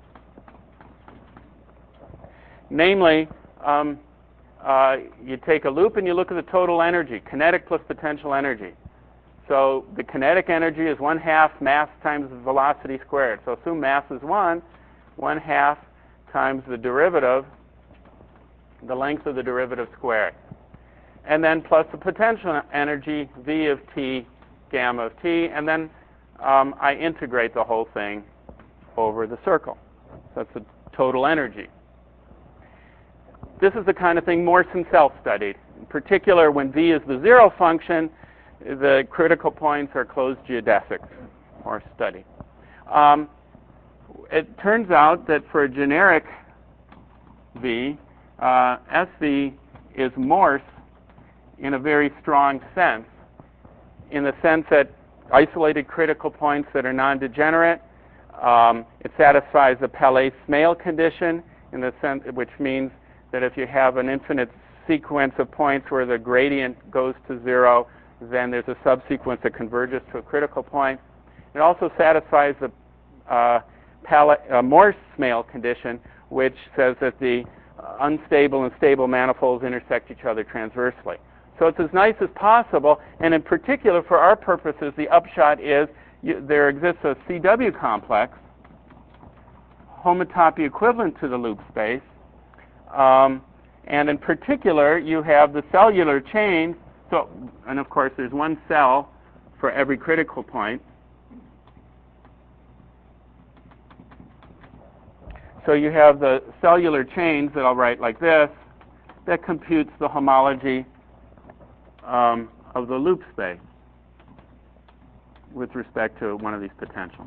Namely, um, uh, you take a loop and you look at the total energy, kinetic plus potential energy. So the kinetic energy is one half mass times the velocity squared. So assume mass is one, one half times the derivative, the length of the derivative squared. And then plus the potential energy, V of t, gamma of t, and then um, I integrate the whole thing over the circle. So that's the total energy. This is the kind of thing Morse himself studied. In particular, when V is the zero function, the critical points are closed geodesics, Morse studied. Um, it turns out that for a generic V, uh, S V is Morse in a very strong sense, in the sense that isolated critical points that are non-degenerate, um, it satisfies the Palais-Smale condition, in the sense, which means that if you have an infinite sequence of points where the gradient goes to zero, then there's a subsequence that converges to a critical point. It also satisfies the uh, uh, Morse-Smale condition, which says that the uh, unstable and stable manifolds intersect each other transversely. So it's as nice as possible, and in particular, for our purposes, the upshot is you, there exists a C W complex, homotopy equivalent to the loop space, um, and in particular, you have the cellular chain. So, and of course, there's one cell for every critical point. So you have the cellular chains that I'll write like this, that computes the homology um, of the loop space with respect to one of these potentials.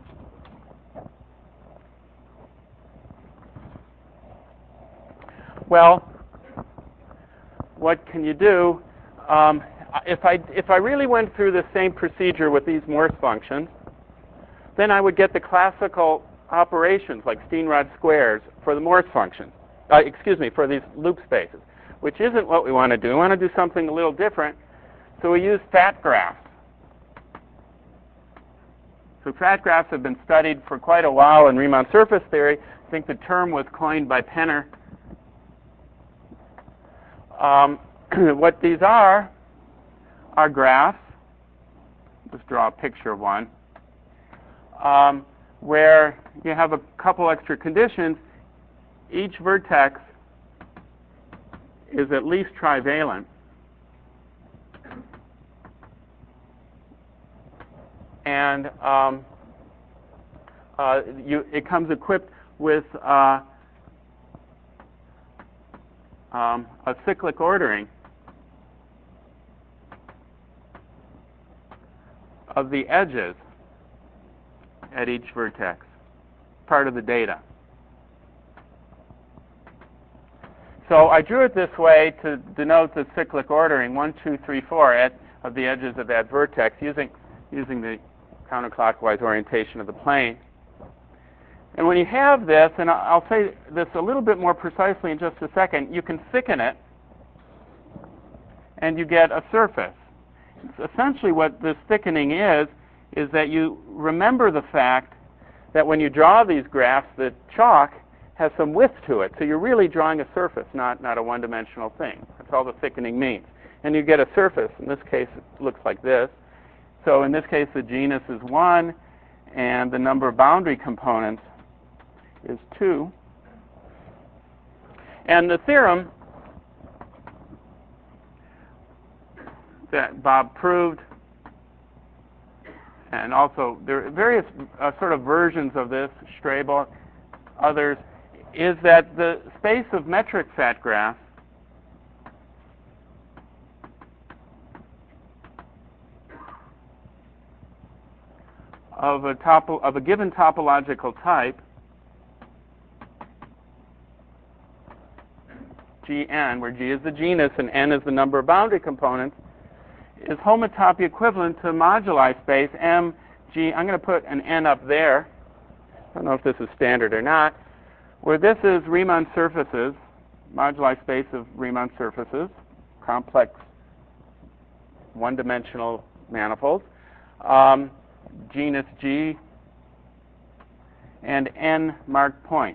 Well, what can you do? Um, if I if I really went through the same procedure with these Morse functions, then I would get the classical operations like Steenrod squares for the Morse functions. Uh, excuse me, for these loop spaces, which isn't what we want to do. We want to do something a little different. So we use fat graphs. So fat graphs have been studied for quite a while in Riemann surface theory. I think the term was coined by Penner. Um, what these are are graphs. Just draw a picture of one. Um, where you have a couple extra conditions. Each vertex is at least trivalent. And um, uh, you, it comes equipped with uh, um, a cyclic ordering of the edges at each vertex, part of the data. So I drew it this way to denote the cyclic ordering, one, two, three, four, at, of the edges of that vertex, using, using the counterclockwise orientation of the plane. And when you have this, and I'll say this a little bit more precisely in just a second, you can thicken it, and you get a surface. Essentially what this thickening is, is that you remember the fact that when you draw these graphs, the chalk has some width to it. So you're really drawing a surface, not, not a one-dimensional thing. That's all the thickening means. And you get a surface. In this case, it looks like this. So in this case, the genus is one, and the number of boundary components is two. And the theorem that Bob proved, and also there are various uh, sort of versions of this, Strabel, others, is that the space of metric fat graphs of a topo of a given topological type, G N, where G is the genus and N is the number of boundary components, is homotopy equivalent to moduli space M G. I'm going to put an N up there. I don't know if this is standard or not. Where this is Riemann surfaces, moduli space of Riemann surfaces, complex one-dimensional manifolds, um, genus G, and N marked points.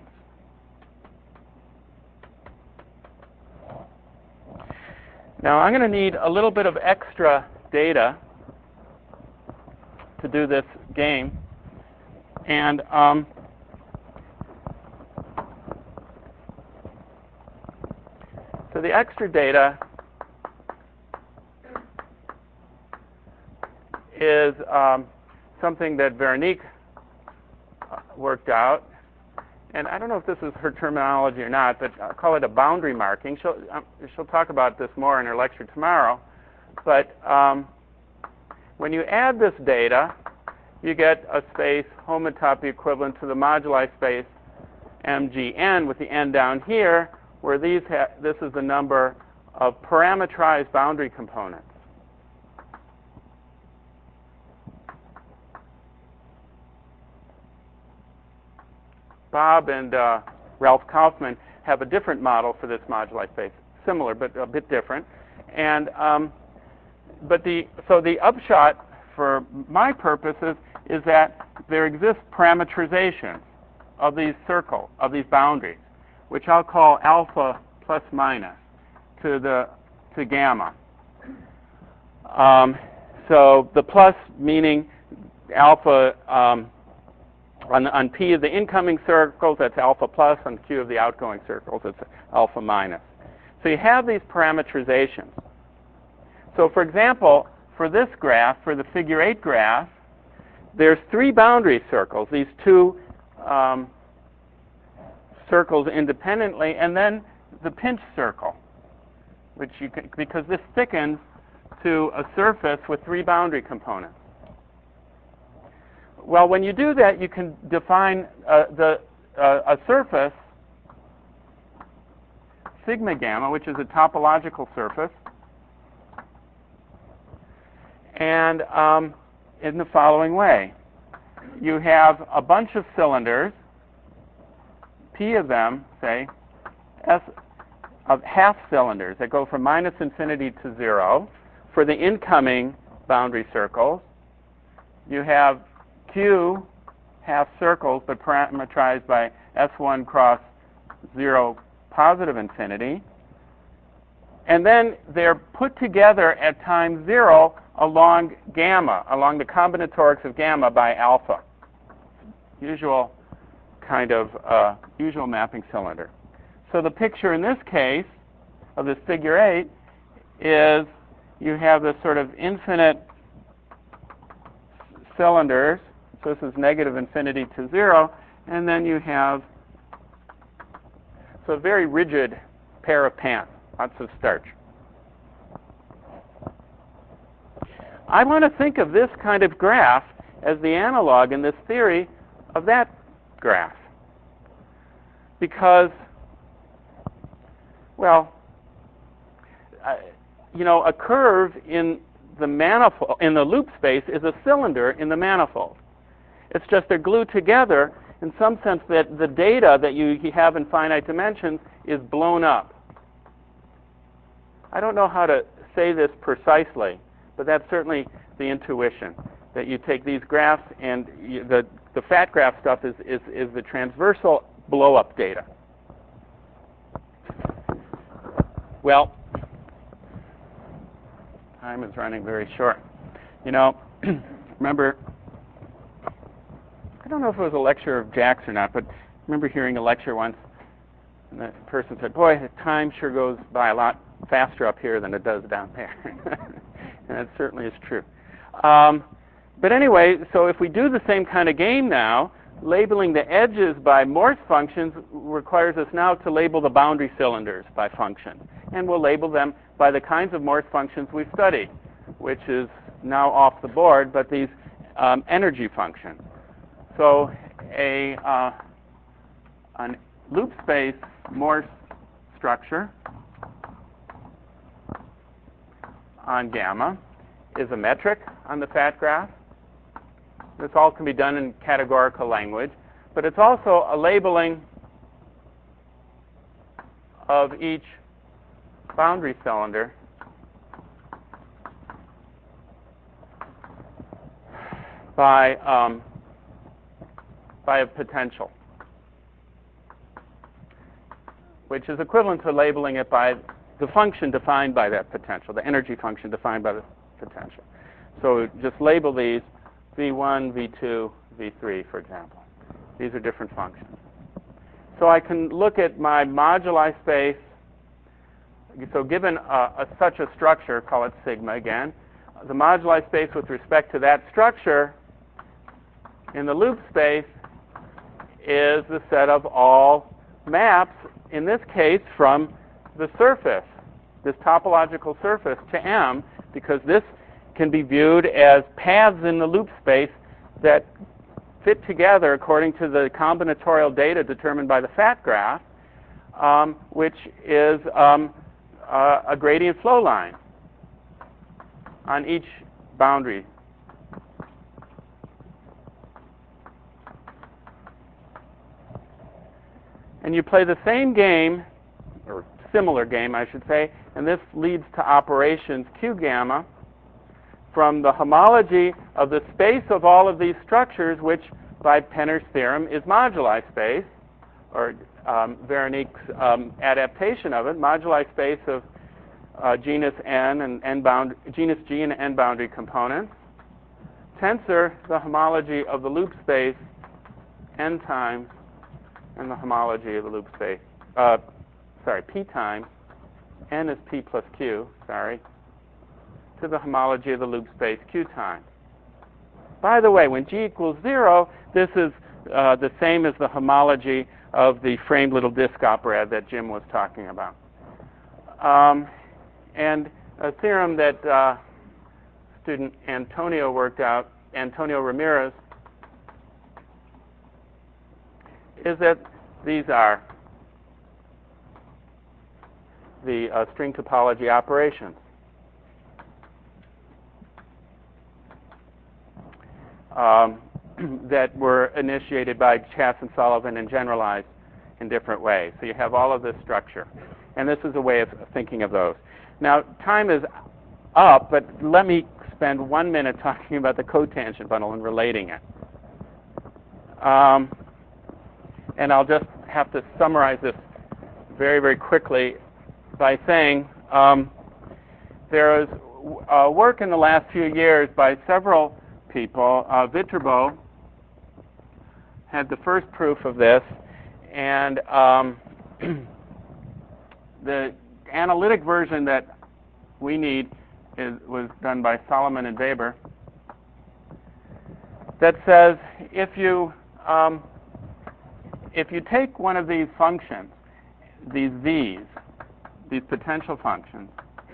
Now I'm going to need a little bit of extra data to do this game. And um, so the extra data is um, something that Veronique worked out. And I don't know if this is her terminology or not, but I'll call it a boundary marking. She'll, um, she'll talk about this more in her lecture tomorrow. But um, when you add this data, you get a space homotopy equivalent to the moduli space M G N with the N down here, where these ha this is the number of parametrized boundary components. Bob and uh, Ralph Kaufman have a different model for this moduli space, similar but a bit different. And um, but the so the upshot for my purposes is that there exists parameterization of these circle of these boundaries, which I'll call alpha plus minus to the to gamma. Um, so the plus meaning alpha. Um, On, on P of the incoming circles, that's alpha plus. On Q of the outgoing circles, it's alpha minus. So you have these parameterizations. So for example, for this graph, for the figure eight graph, there's three boundary circles, these two um, circles independently, and then the pinch circle, which you can, because this thickens to a surface with three boundary components. Well, when you do that, you can define uh, the, uh, a surface, sigma gamma, which is a topological surface, and um, in the following way. You have a bunch of cylinders, P of them, say, S of half cylinders that go from minus infinity to zero. For the incoming boundary circles, you have Q half circles, but parameterized by S one cross zero positive infinity. And then they're put together at time zero along gamma, along the combinatorics of gamma by alpha. Usual kind of uh, usual mapping cylinder. So the picture in this case of this figure eight is you have this sort of infinite cylinders. So this is negative infinity to zero, and then you have so a very rigid pair of pants, lots of starch. I want to think of this kind of graph as the analog in this theory of that graph, because Well, uh, you know, a curve in the manifold, in the loop space, is a cylinder in the manifold. It's just they're glued together in some sense that the data that you have in finite dimensions is blown up. I don't know how to say this precisely, but that's certainly the intuition, that you take these graphs and you, the, the fat graph stuff is, is, is the transversal blow-up data. Well, time is running very short. You know, remember, I don't know if it was a lecture of Jack's or not, but I remember hearing a lecture once, and the person said, boy, the time sure goes by a lot faster up here than it does down there. And that certainly is true. Um, but anyway, so if we do the same kind of game now, labeling the edges by Morse functions requires us now to label the boundary cylinders by functions. And we'll label them by the kinds of Morse functions we studied, which is now off the board, but these um, energy functions. So a uh, an loop space Morse structure on gamma is a metric on the fat graph. This all can be done in categorical language, but it's also a labeling of each boundary cylinder by um, by a potential, which is equivalent to labeling it by the function defined by that potential, the energy function defined by the potential. So just label these V one, V two, V three, for example. These are different functions. So I can look at my moduli space. So given a, a, such a structure, call it sigma again, the moduli space with respect to that structure in the loop space is the set of all maps, in this case from the surface, this topological surface to M, because this can be viewed as paths in the loop space that fit together according to the combinatorial data determined by the fat graph, um, which is um, uh, a gradient flow line on each boundary. And you play the same game, or similar game, I should say, and this leads to operations Q gamma from the homology of the space of all of these structures, which by Penner's theorem is moduli space, or um, Veronique's um, adaptation of it, moduli space of uh, genus N and N bound genus G and N boundary components. Tensor the homology of the loop space N times and the homology of the loop space, uh, sorry, P times, N is P plus Q, sorry, to the homology of the loop space Q times. By the way, when G equals zero, this is uh, the same as the homology of the framed little disk operad that Jim was talking about. Um, and a theorem that uh, student Antonio worked out, Antonio Ramirez, is that these are the uh, string topology operations. Um, that were initiated by Chass and Sullivan and generalized in different ways. So you have all of this structure. And this is a way of thinking of those. Now, time is up, but let me spend one minute talking about the cotangent bundle and relating it. Um, and I'll just have to summarize this very, very quickly by saying um, there is uh, work in the last few years by several people. Uh, Viterbo had the first proof of this, and um, the analytic version that we need is, was done by Solomon and Weber, that says if you um, if you take one of these functions, these V's, these potential functions,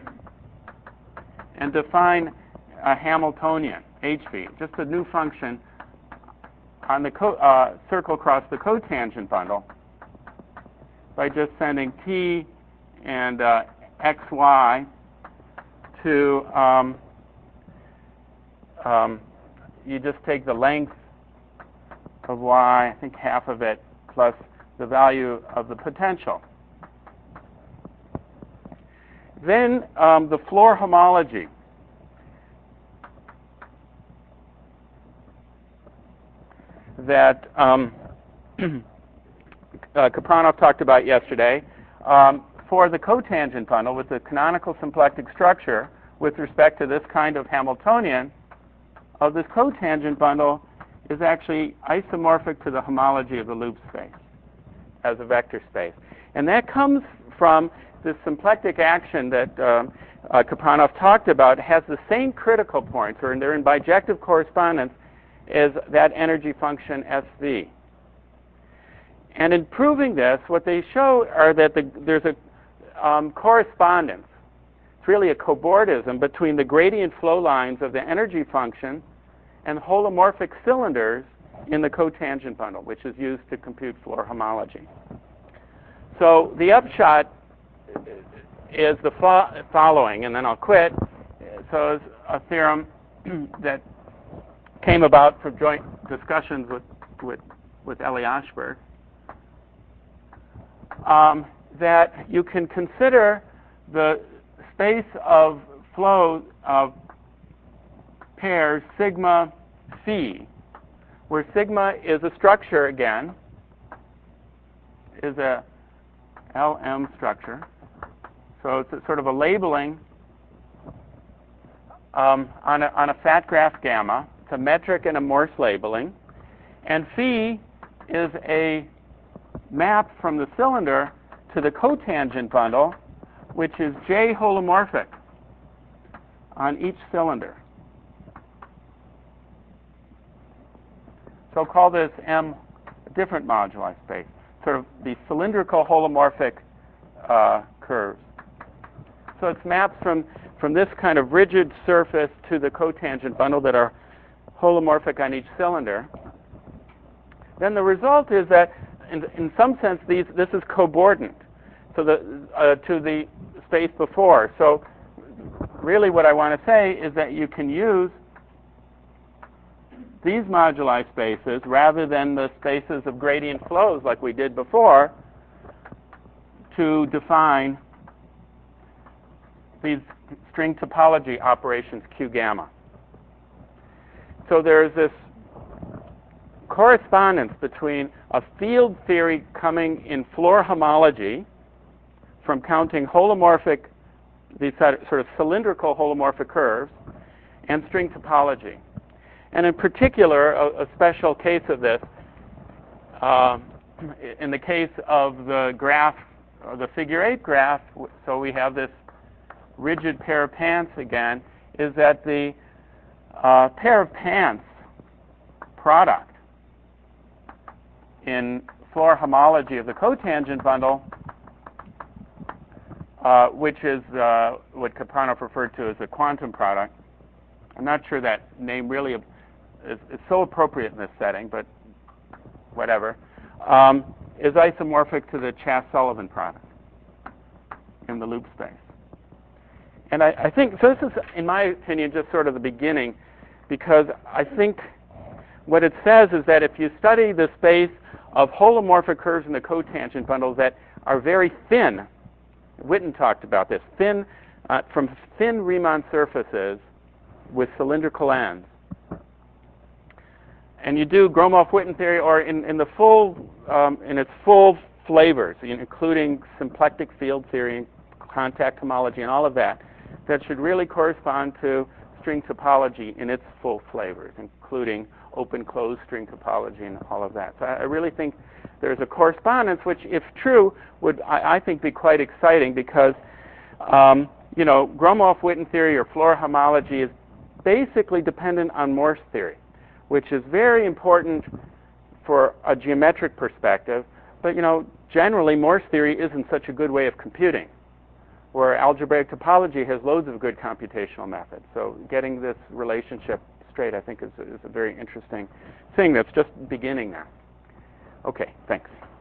and define a Hamiltonian, H V, just a new function on the co uh, circle across the cotangent bundle by just sending T and uh, xy to, um, um, you just take the length of y, I think half of it, plus the value of the potential. Then um, the floor homology. That um, uh, Kapranov talked about yesterday. Um, for the cotangent bundle with the canonical symplectic structure with respect to this kind of Hamiltonian, of this cotangent bundle is actually isomorphic to the homology of the loop space as a vector space. And that comes from this symplectic action that uh, uh, Kapranov talked about, has the same critical points, or they're in bijective correspondence, as that energy function S V. And in proving this, what they show are that the, there's a um, correspondence. It's really a cobordism between the gradient flow lines of the energy function and holomorphic cylinders in the cotangent bundle, which is used to compute floor homology. So the upshot is the fo- following, and then I'll quit. So it's a theorem that came about from joint discussions with, with, with Elie Ashberg, um, that you can consider the space of flow of pairs sigma phi, where sigma is a structure again, is a L M structure. So it's a sort of a labeling um, on, a, on a fat graph gamma. It's a metric and a Morse labeling. And phi is a map from the cylinder to the cotangent bundle, which is J holomorphic on each cylinder. So I'll call this M a different moduli space, sort of the cylindrical holomorphic uh, curves. So it's maps from, from this kind of rigid surface to the cotangent bundle that are holomorphic on each cylinder. Then the result is that, in, in some sense, these, this is cobordant so the, uh, to the space before. So really what I want to say is that you can use these moduli spaces rather than the spaces of gradient flows like we did before to define these string topology operations Q gamma. So there's this correspondence between a field theory coming in floor homology from counting holomorphic, these sort of cylindrical holomorphic curves, and string topology. And in particular, a, a special case of this, uh, in the case of the graph, or the figure eight graph, so we have this rigid pair of pants again, is that the uh, pair of pants product in floor homology of the cotangent bundle, uh, which is uh, what Kapranov referred to as the quantum product. I'm not sure that name really is, is so appropriate in this setting, but whatever, um, is isomorphic to the Chas-Sullivan product in the loop space. And I, I think, so this is, in my opinion, just sort of the beginning, because I think what it says is that if you study the space of holomorphic curves in the cotangent bundles that are very thin, Witten talked about this, thin, uh, from thin Riemann surfaces with cylindrical ends, and you do Gromov-Witten theory, or in, in the full, um, in its full flavors, including symplectic field theory, contact homology, and all of that, that should really correspond to string topology in its full flavors, including open-closed string topology and all of that. So I, I really think there's a correspondence, which, if true, would I, I think be quite exciting because, um, you know, Gromov-Witten theory or floor homology is basically dependent on Morse theory, which is very important for a geometric perspective. But, you know, generally Morse theory isn't such a good way of computing, where algebraic topology has loads of good computational methods. So getting this relationship straight, I think, is, is a very interesting thing that's just beginning now. Okay, thanks.